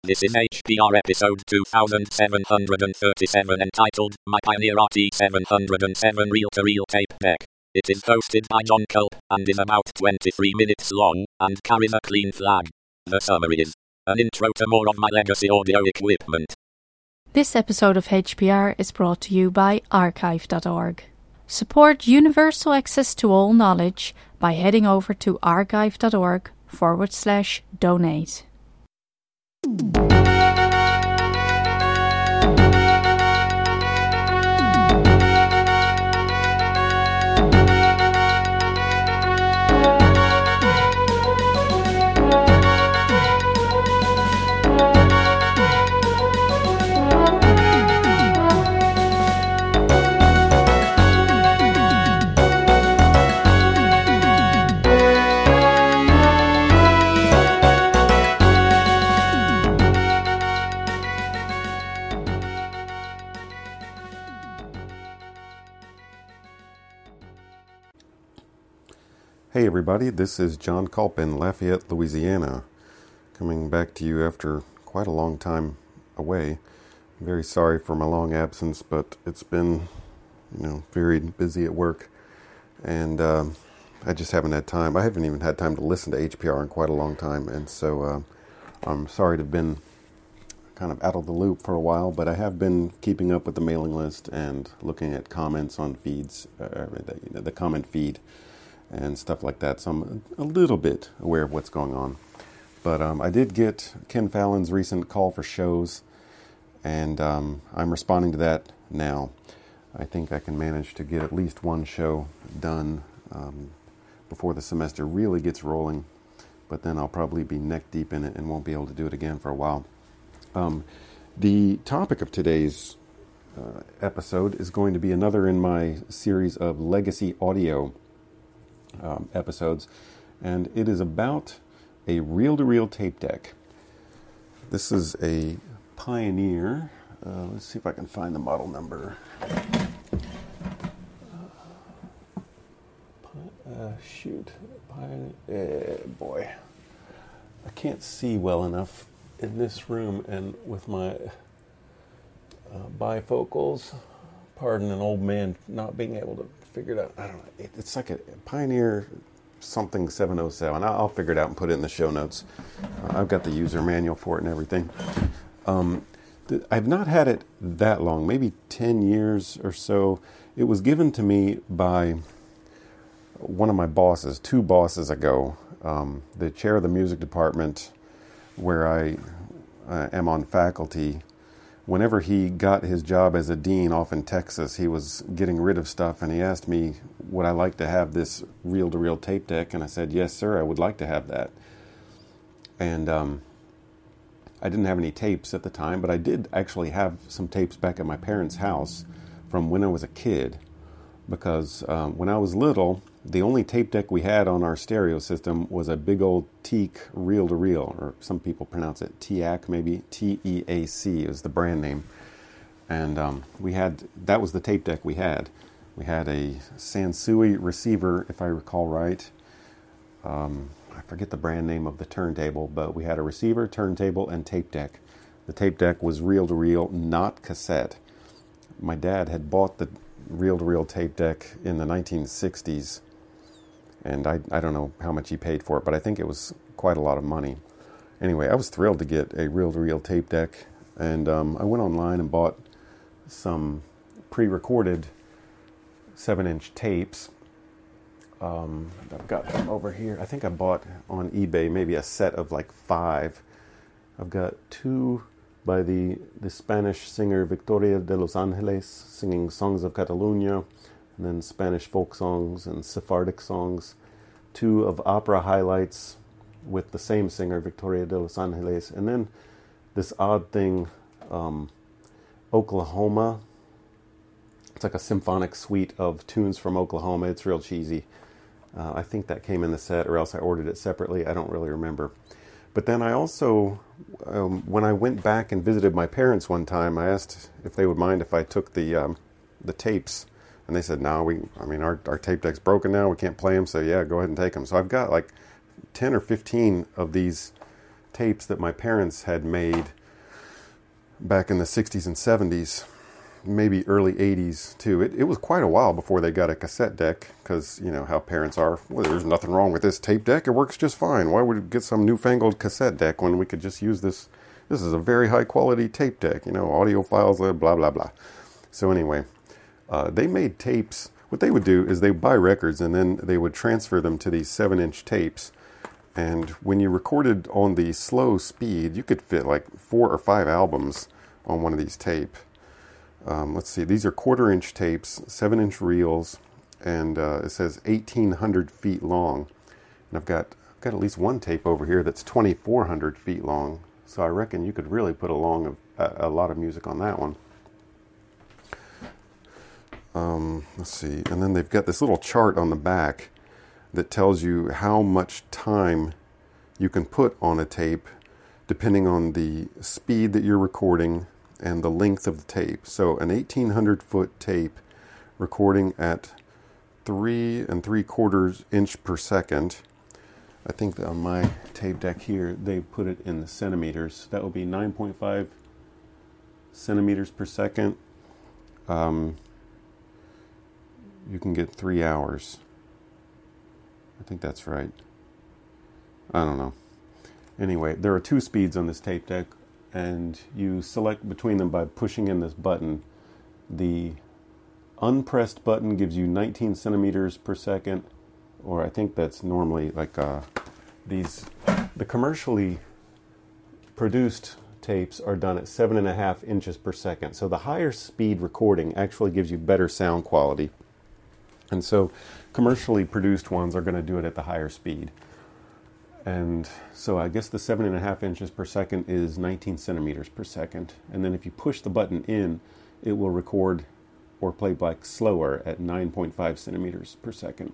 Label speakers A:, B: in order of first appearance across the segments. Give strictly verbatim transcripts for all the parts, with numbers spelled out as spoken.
A: This is H P R episode two thousand seven hundred thirty-seven entitled My Pioneer R T seven oh seven Reel-to-Reel Tape Deck. It is hosted by John Culp and is about twenty-three minutes long and carries a clean flag. The summary is an intro to more of my legacy audio equipment.
B: This episode of H P R is brought to you by archive dot org. Support universal access to all knowledge by heading over to archive dot org forward slash donate.
C: Hey everybody, this is John Culp in Lafayette, Louisiana, coming back to you after quite a long time away. I'm very sorry for my long absence, but it's been, you know, very busy at work, and um, I just haven't had time. I haven't even had time to listen to H P R in quite a long time, and so uh, I'm sorry to have been kind of out of the loop for a while, but I have been keeping up with the mailing list and looking at comments on feeds, uh, the, you know, the comment feed, and stuff like that, so I'm a little bit aware of what's going on. But um, I did get Ken Fallon's recent call for shows, and um, I'm responding to that now. I think I can manage to get at least one show done um, before the semester really gets rolling, but then I'll probably be neck deep in it and won't be able to do it again for a while. Um, the topic of today's uh, episode is going to be another in my series of legacy audio Um, episodes, and it is about a reel-to-reel tape deck. This is a Pioneer. Uh, let's see if I can find the model number. Uh, shoot, Pioneer. Uh, boy, I can't see well enough in this room, and with my uh, bifocals. Pardon an old man not being able to figure it out. I don't know. It, it's like a Pioneer something seven oh seven. I'll, I'll figure it out and put it in the show notes. Uh, I've got the user manual for it and everything. Um, th- I've not had it that long, maybe ten years or so. It was given to me by one of my bosses, two bosses ago, um, the chair of the music department where I uh, am on faculty. Whenever he got his job as a dean off in Texas, he was getting rid of stuff, and he asked me, would I like to have this reel-to-reel tape deck? And I said, yes, sir, I would like to have that. And um, I didn't have any tapes at the time, but I did actually have some tapes back at my parents' house from when I was a kid, because um, when I was little, the only tape deck we had on our stereo system was a big old Teak reel-to-reel, or some people pronounce it T E A C, maybe T E A C is the brand name. And um, we had, that was the tape deck we had. We had a Sansui receiver, if I recall right. Um, I forget the brand name of the turntable, but we had a receiver, turntable, and tape deck. The tape deck was reel-to-reel, not cassette. My dad had bought the reel-to-reel tape deck in the nineteen sixties. And I, I don't know how much he paid for it, but I think it was quite a lot of money. Anyway, I was thrilled to get a reel-to-reel tape deck. And um, I went online and bought some pre-recorded seven-inch tapes. Um, I've got them over here. I think I bought on eBay maybe a set of like five. I've got two by the, the Spanish singer Victoria de los Angeles, singing Songs of Catalunya, and then Spanish folk songs and Sephardic songs. Two of opera highlights with the same singer, Victoria de los Angeles. And then this odd thing, um, Oklahoma. It's like a symphonic suite of tunes from Oklahoma. It's real cheesy. Uh, I think that came in the set, or else I ordered it separately. I don't really remember. But then I also, um, when I went back and visited my parents one time, I asked if they would mind if I took the um, the tapes. And they said, no, we, I mean, our, our tape deck's broken now. We can't play them. So, yeah, go ahead and take them. So I've got like ten or fifteen of these tapes that my parents had made back in the sixties and seventies, maybe early eighties too. It, it was quite a while before they got a cassette deck, because you know how parents are. Well, there's nothing wrong with this tape deck. It works just fine. Why would we get some newfangled cassette deck when we could just use this? This is a very high quality tape deck, you know, audio files, blah, blah, blah. So anyway, uh, they made tapes. What they would do is they would buy records, and then they would transfer them to these seven inch tapes. And when you recorded on the slow speed, you could fit like four or five albums on one of these tape. Um, let's see, these are quarter inch tapes, seven inch reels, and uh, it says eighteen hundred feet long. And I've got, I've got at least one tape over here that's twenty-four hundred feet long. So I reckon you could really put a, long, a, a lot of music on that one. Um, let's see, and then they've got this little chart on the back that tells you how much time you can put on a tape depending on the speed that you're recording and the length of the tape. So an eighteen hundred foot tape recording at three and three quarters inch per second. I think that on my tape deck here, they put it in the centimeters. That would be nine point five centimeters per second. Um, you can get three hours. I think that's right. I don't know. Anyway, there are two speeds on this tape deck, and you select between them by pushing in this button. The unpressed button gives you nineteen centimeters per second, or I think that's normally like uh, these, the commercially produced tapes are done at seven and a half inches per second. So the higher speed recording actually gives you better sound quality. And so commercially produced ones are going to do it at the higher speed. And so I guess the seven and a half inches per second is nineteen centimeters per second. And then if you push the button in, it will record or play back slower at nine point five centimeters per second.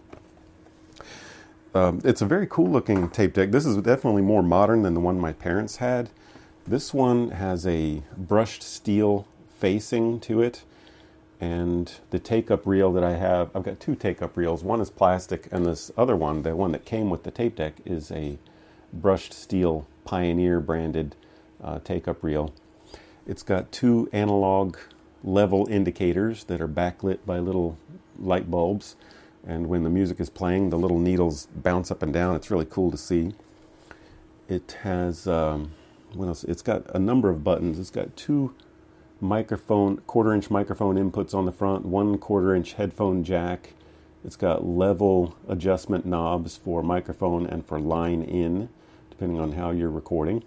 C: Um, it's a very cool looking tape deck. This is definitely more modern than the one my parents had. This one has a brushed steel facing to it. And the take-up reel that I have, I've got two take-up reels. One is plastic, and this other one, the one that came with the tape deck, is a brushed steel Pioneer branded uh, take-up reel. It's got two analog level indicators that are backlit by little light bulbs. And when the music is playing, the little needles bounce up and down. It's really cool to see. It has, um, what else? It's got a number of buttons. It's got two microphone, quarter inch microphone inputs on the front, one quarter inch headphone jack. It's got level adjustment knobs for microphone and for line in, depending on how you're recording.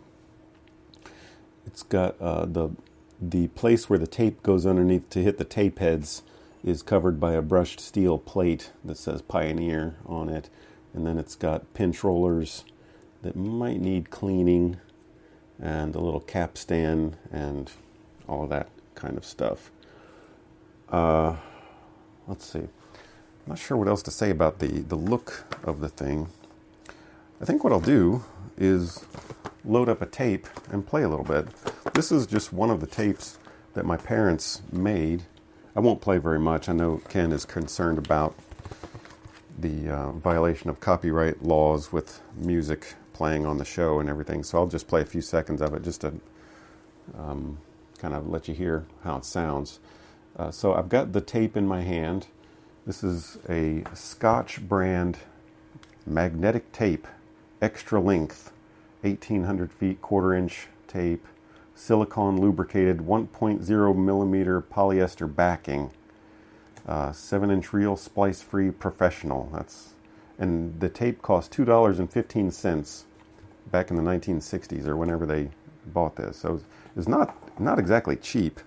C: It's got uh, the the place where the tape goes underneath to hit the tape heads is covered by a brushed steel plate that says Pioneer on it. And then it's got pinch rollers that might need cleaning, and a little cap stand, and all of that kind of stuff. Uh, let's see. I'm not sure what else to say about the, the look of the thing. I think what I'll do is load up a tape and play a little bit. This is just one of the tapes that my parents made. I won't play very much. I know Ken is concerned about the uh, violation of copyright laws with music playing on the show and everything, so I'll just play a few seconds of it just to um, kind of let you hear how it sounds. Uh, so I've got the tape in my hand. This is a Scotch brand magnetic tape, extra length, eighteen hundred feet, quarter inch tape, silicone lubricated, one point zero millimeter polyester backing, uh, seven inch reel, splice free, professional. That's, and the tape cost two dollars and fifteen cents back in the nineteen sixties or whenever they bought this. So it's not not exactly cheap.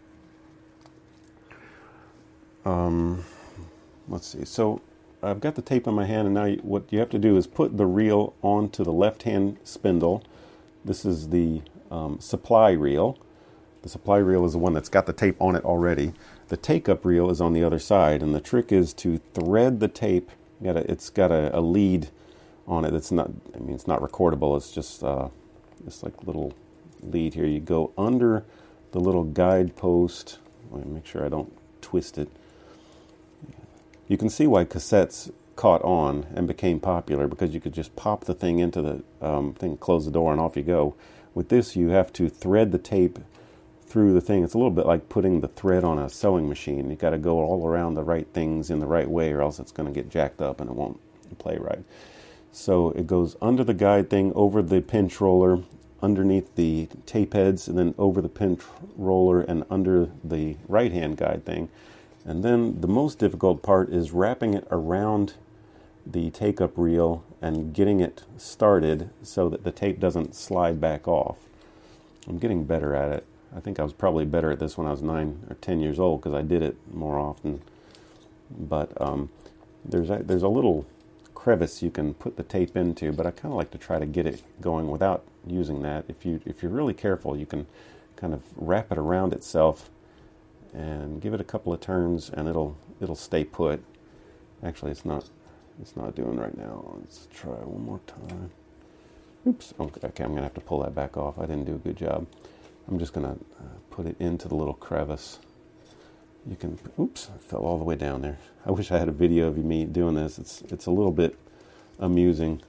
C: Um, let's see. So I've got the tape in my hand, and now you, what you have to do is put the reel onto the left-hand spindle. This is the um, supply reel. The supply reel is the one that's got the tape on it already. The take-up reel is on the other side, and the trick is to thread the tape. You gotta, it's got a, a lead on it. It's not. I mean, it's not recordable. It's just uh, this like little lead here. You go under the little guide post. Let me make sure I don't twist it. You can see why cassettes caught on and became popular because you could just pop the thing into the um, thing, close the door, and off you go. With this, you have to thread the tape through the thing. It's a little bit like putting the thread on a sewing machine. You got to go all around the right things in the right way, or else it's going to get jacked up and it won't play right. So it goes under the guide thing, over the pinch roller, underneath the tape heads, and then over the pinch roller and under the right-hand guide thing. And then the most difficult part is wrapping it around the take-up reel and getting it started so that the tape doesn't slide back off. I'm getting better at it. I think I was probably better at this when I was nine or ten years old because I did it more often. But um, there's a, there's a little crevice you can put the tape into, but I kind of like to try to get it going without using that. If you if you're really careful, you can kind of wrap it around itself and give it a couple of turns, and it'll it'll stay put. Actually, it's not it's not doing right now. Let's try one more time. Oops. Okay, okay, I'm gonna have to pull that back off. I didn't do a good job. I'm just gonna uh, put it into the little crevice. You can. Oops, I fell all the way down there. I wish I had a video of me doing this. It's it's a little bit amusing.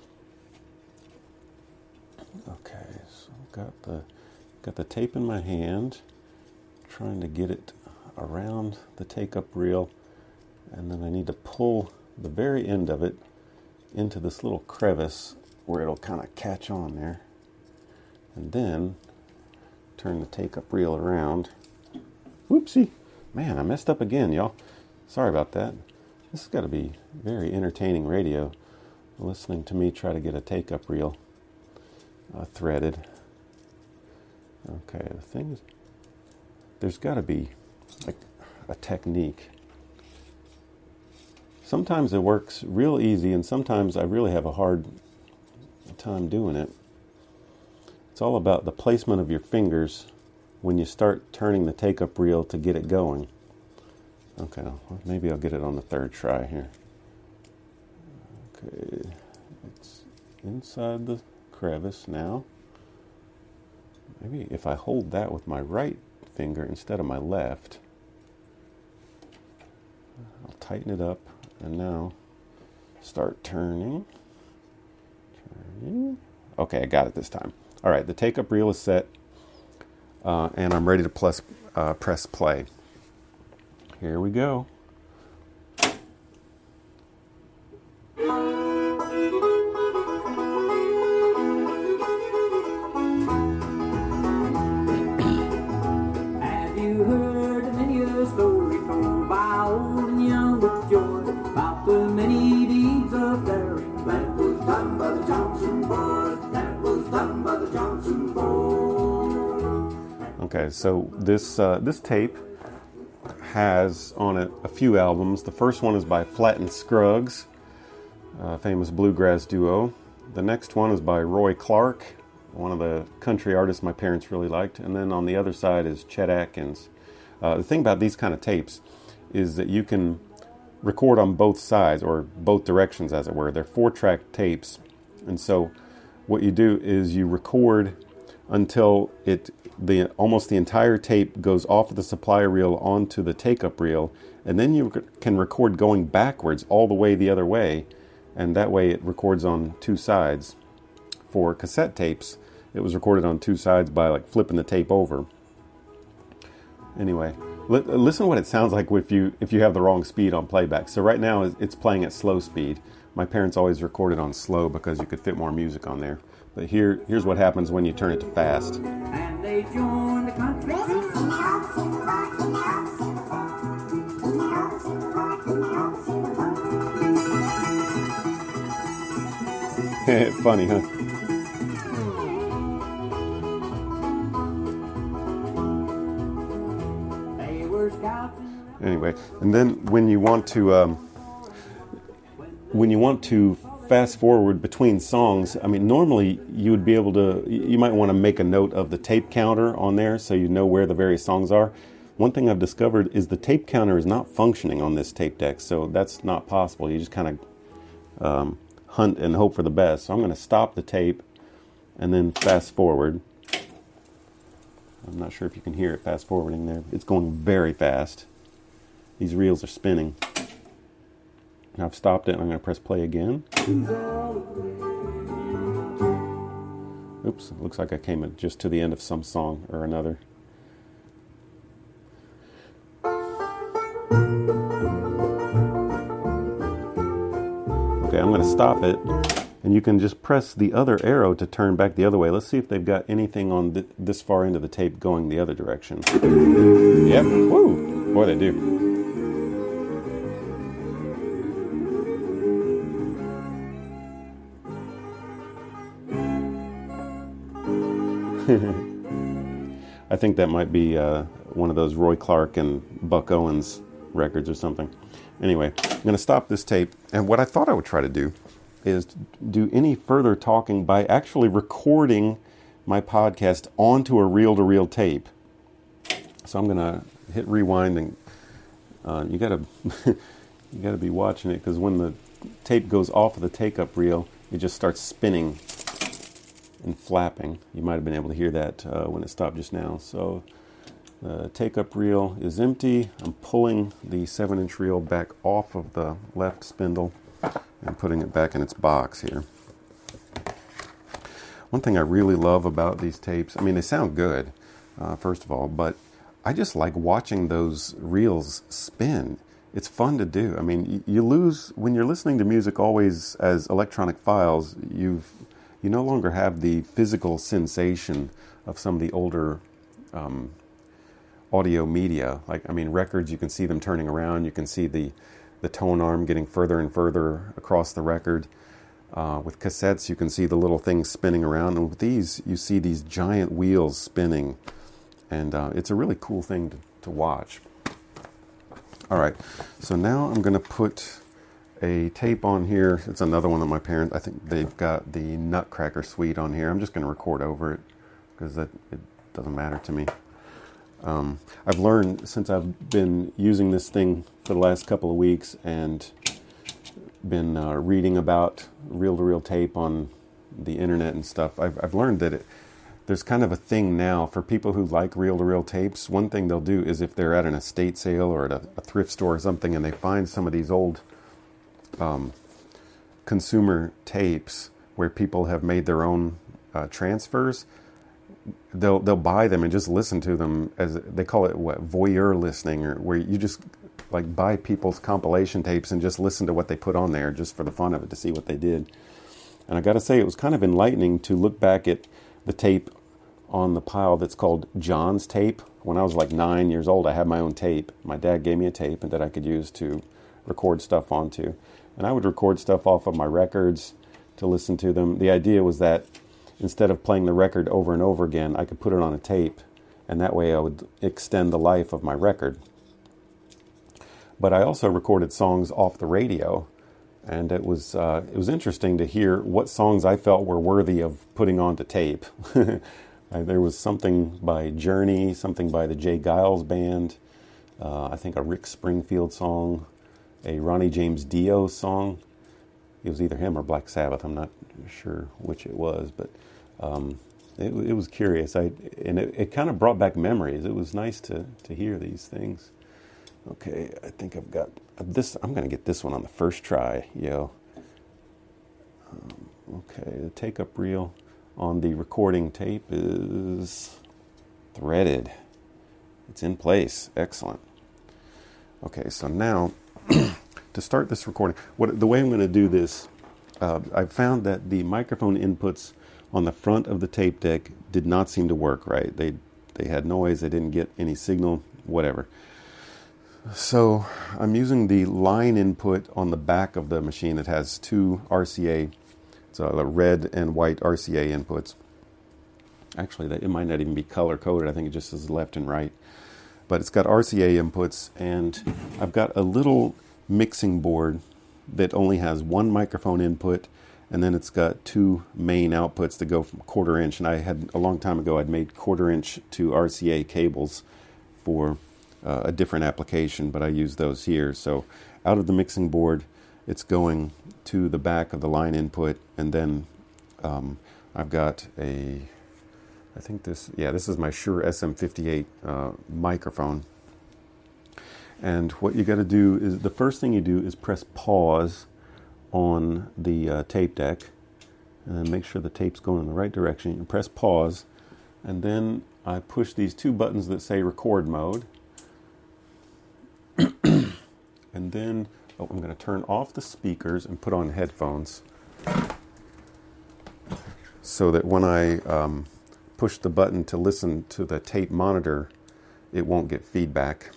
C: Okay, so got the got the tape in my hand, trying to get it around the take-up reel, and then I need to pull the very end of it into this little crevice where it'll kind of catch on there, and then turn the take-up reel around. Whoopsie. Man, I messed up again, y'all. Sorry about that. This has got to be very entertaining radio, listening to me try to get a take-up reel uh, threaded. Okay, the thing is, there's got to be like a technique. Sometimes it works real easy, and sometimes I really have a hard time doing it. It's all about the placement of your fingers when you start turning the take-up reel to get it going. Okay, well, maybe I'll get it on the third try here. Okay, it's inside the crevice now. Maybe if I hold that with my right finger instead of my left, I'll tighten it up, and now start turning. Turning. Okay, I got it this time. All right, the take-up reel is set. Uh, and I'm ready to plus, uh, press play. Here we go.
D: Have you heard many a story told by old and young with joy about the many deeds of daring that was done by the Johnson boys? That was done by the Johnson boys.
C: Okay, so this uh, this tape has on it a few albums. The first one is by Flatt and Scruggs, a famous bluegrass duo. The next one is by Roy Clark, one of the country artists my parents really liked. And then on the other side is Chet Atkins. Uh, the thing about these kind of tapes is that you can record on both sides, or both directions as it were. They're four-track tapes. And so what you do is you record until it the almost the entire tape goes off of the supply reel onto the take-up reel, and then you can record going backwards all the way the other way, and that way it records on two sides. For cassette tapes, it was recorded on two sides by like flipping the tape over. Anyway, li- listen to what it sounds like if you if you have the wrong speed on playback. So right now it's playing at slow speed. My parents always recorded on slow because you could fit more music on there. But here, here's what happens when you turn it to fast.
D: And they joined the country
C: Funny, huh?
D: They were scouts.
C: Anyway, and then when you want to um, when you want to fast forward between songs, I mean, normally you would be able to, you might want to make a note of the tape counter on there so you know where the various songs are. One thing I've discovered is the tape counter is not functioning on this tape deck, so that's not possible. You just kind of um, hunt and hope for the best. So I'm going to stop the tape and then fast forward. I'm not sure if you can hear it fast forwarding there. It's going very fast. These reels are spinning. I've stopped it, and I'm going to press play again. Oops, it looks like I came just to the end of some song or another. Okay, I'm going to stop it, and you can just press the other arrow to turn back the other way. Let's see if they've got anything on th- this far into the tape going the other direction. Yep, woo, boy they do. I think that might be uh, one of those Roy Clark and Buck Owens records or something. Anyway, I'm going to stop this tape, and what I thought I would try to do is do any further talking by actually recording my podcast onto a reel-to-reel tape. So I'm going to hit rewind, and uh, you got to you got to be watching it, because when the tape goes off of the take-up reel, it just starts spinning and flapping. You might have been able to hear that uh, when it stopped just now. So the take-up reel is empty. I'm pulling the seven inch reel back off of the left spindle and putting it back in its box here. One thing I really love about these tapes, I mean, they sound good, uh, first of all, but I just like watching those reels spin. It's fun to do. I mean, you lose, when you're listening to music always as electronic files, you've you no longer have the physical sensation of some of the older um, audio media. Like, I mean, records, you can see them turning around. You can see the, the tone arm getting further and further across the record. Uh, with cassettes, you can see the little things spinning around. And with these, you see these giant wheels spinning. And uh, it's a really cool thing to, to watch. All right, so now I'm going to put a tape on here. It's another one of my parents. I think they've got the Nutcracker Suite on here. I'm just going to record over it because that it doesn't matter to me. Um, I've learned since I've been using this thing for the last couple of weeks and been uh, reading about reel-to-reel tape on the internet and stuff, I've, I've learned that it, there's kind of a thing now for people who like reel-to-reel tapes. One thing they'll do is if they're at an estate sale or at a, a thrift store or something and they find some of these old Um, consumer tapes where people have made their own uh, transfers, they'll they'll buy them and just listen to them, as they call it, what, voyeur listening, or where you just like buy people's compilation tapes and just listen to what they put on there just for the fun of it, to see what they did. And I got to say, it was kind of enlightening to look back at the tape on the pile that's called John's tape. When I was like nine years old, I had my own tape. My dad gave me a tape that I could use to record stuff onto. And I would record stuff off of my records to listen to them. The idea was that instead of playing the record over and over again, I could put it on a tape, and that way I would extend the life of my record. But I also recorded songs off the radio, and it was uh, it was interesting to hear what songs I felt were worthy of putting onto tape. There was something by Journey, something by the Jay Giles Band, uh, I think a Rick Springfield song, a Ronnie James Dio song. It was either him or Black Sabbath. I'm not sure which it was, but um, it, it was curious. I and it, it kind of brought back memories. It was nice to to hear these things. Okay, I think I've got this. I'm going to get this one on the first try, yo. Um, okay, the take-up reel on the recording tape is threaded. It's in place. Excellent. Okay, so now to start this recording, what the way I'm going to do this, uh, I found that the microphone inputs on the front of the tape deck did not seem to work right. They they had noise. They didn't get any signal, whatever. So I'm using the line input on the back of the machine that has two R C A, so the red and white R C A inputs. Actually, that, it might not even be color coded. I think it just says left and right. But it's got R C A inputs, and I've got a little mixing board that only has one microphone input, and then it's got two main outputs that go from quarter inch. And I had, a long time ago, I'd made quarter inch to R C A cables for uh, a different application, but I use those here. So out of the mixing board, it's going to the back of the line input, and then um, I've got a, I think this, yeah, this is my Shure S M fifty-eight uh, microphone. And what you got to do is, the first thing you do is press pause on the uh, tape deck, and make sure the tape's going in the right direction. You press pause, and then I push these two buttons that say record mode. And then oh, I'm going to turn off the speakers and put on headphones, so that when I um, push the button to listen to the tape monitor, it won't get feedback.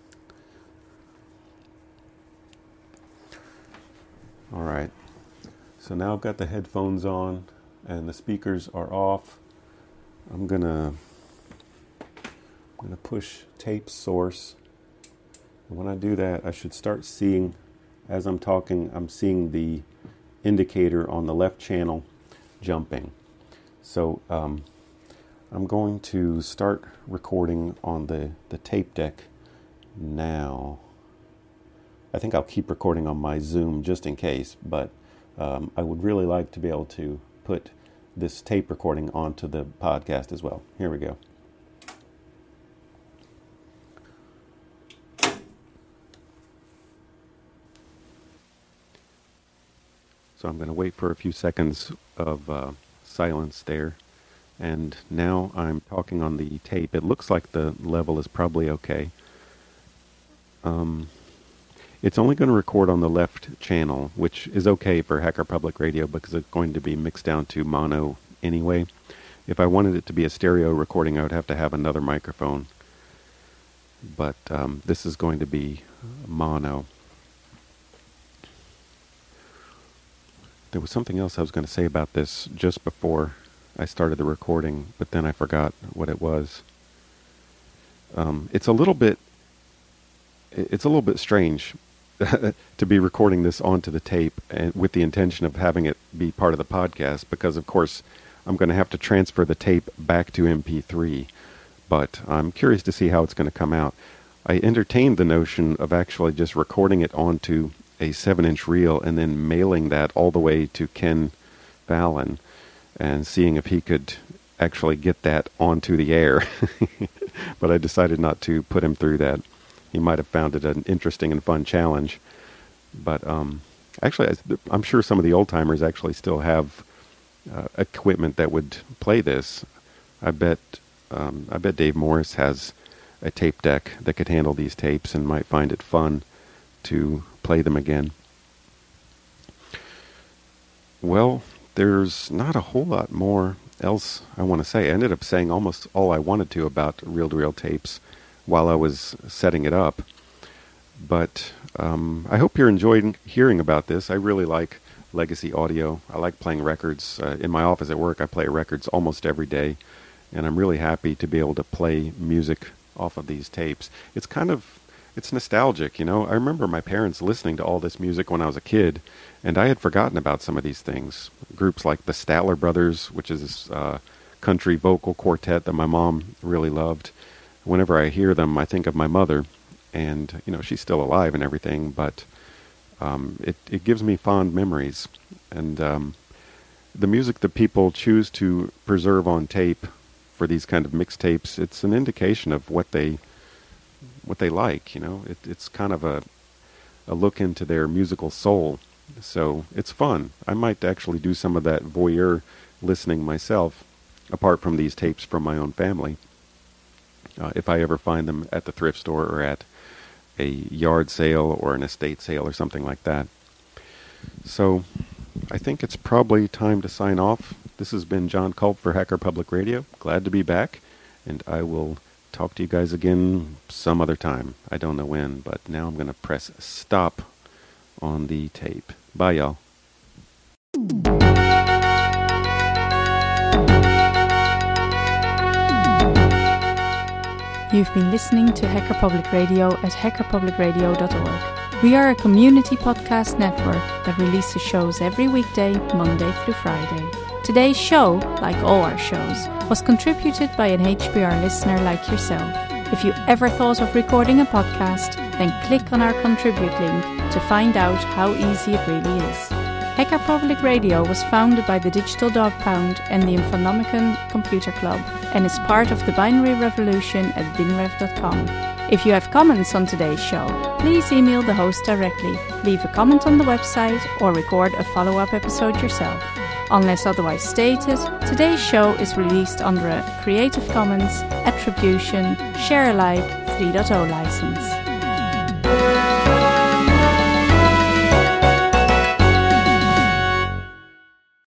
C: All right, so now I've got the headphones on and the speakers are off. I'm gonna I'm gonna push tape source. And when I do that, I should start seeing, as I'm talking, I'm seeing the indicator on the left channel jumping. So um, I'm going to start recording on the, the tape deck now. I think I'll keep recording on my Zoom just in case, but um, I would really like to be able to put this tape recording onto the podcast as well. Here we go. So I'm going to wait for a few seconds of uh, silence there. And now I'm talking on the tape. It looks like the level is probably okay. Um, it's only going to record on the left channel, which is okay for Hacker Public Radio because it's going to be mixed down to mono anyway. If I wanted it to be a stereo recording, I would have to have another microphone. But um, this is going to be mono. There was something else I was going to say about this just before I started the recording, but then I forgot what it was. Um, it's a little bit, it's a little bit strange to be recording this onto the tape and with the intention of having it be part of the podcast, because of course I'm going to have to transfer the tape back to M P three, but I'm curious to see how it's going to come out. I entertained the notion of actually just recording it onto a seven inch reel and then mailing that all the way to Ken Fallon and seeing if he could actually get that onto the air. But I decided not to put him through that. He might have found it an interesting and fun challenge. But um, actually, I'm sure some of the old-timers actually still have uh, equipment that would play this. I bet, um, I bet Dave Morris has a tape deck that could handle these tapes and might find it fun to play them again. Well, there's not a whole lot more else I want to say. I ended up saying almost all I wanted to about reel-to-reel tapes while I was setting it up. But um, I hope you're enjoying hearing about this. I really like legacy audio. I like playing records. Uh, in my office at work, I play records almost every day, and I'm really happy to be able to play music off of these tapes. It's kind of, it's nostalgic, you know. I remember my parents listening to all this music when I was a kid, and I had forgotten about some of these things. Groups like the Statler Brothers, which is this uh, country vocal quartet that my mom really loved. Whenever I hear them, I think of my mother, and, you know, she's still alive and everything, but um, it, it gives me fond memories. And um, the music that people choose to preserve on tape for these kind of mixtapes, it's an indication of what they what they like, you know. It, it's kind of a, a look into their musical soul. So it's fun. I might actually do some of that voyeur listening myself, apart from these tapes from my own family. Uh, if I ever find them at the thrift store or at a yard sale or an estate sale or something like that. So I think it's probably time to sign off. This has been John Culp for Hacker Public Radio. Glad to be back, and I will talk to you guys again some other time. I don't know when, but now I'm going to press stop on the tape. Bye, y'all.
B: You've been listening to Hacker Public Radio at hacker public radio dot org. We are a community podcast network that releases shows every weekday, Monday through Friday. Today's show, like all our shows, was contributed by an H P R listener like yourself. If you ever thought of recording a podcast, then click on our contribute link to find out how easy it really is. Hacker Public Radio was founded by the Digital Dog Pound and the Infonomicon Computer Club and is part of the binary revolution at binrev dot com. If you have comments on today's show, please email the host directly, leave a comment on the website, or record a follow-up episode yourself. Unless otherwise stated, today's show is released under a Creative Commons Attribution Share Alike three point oh license.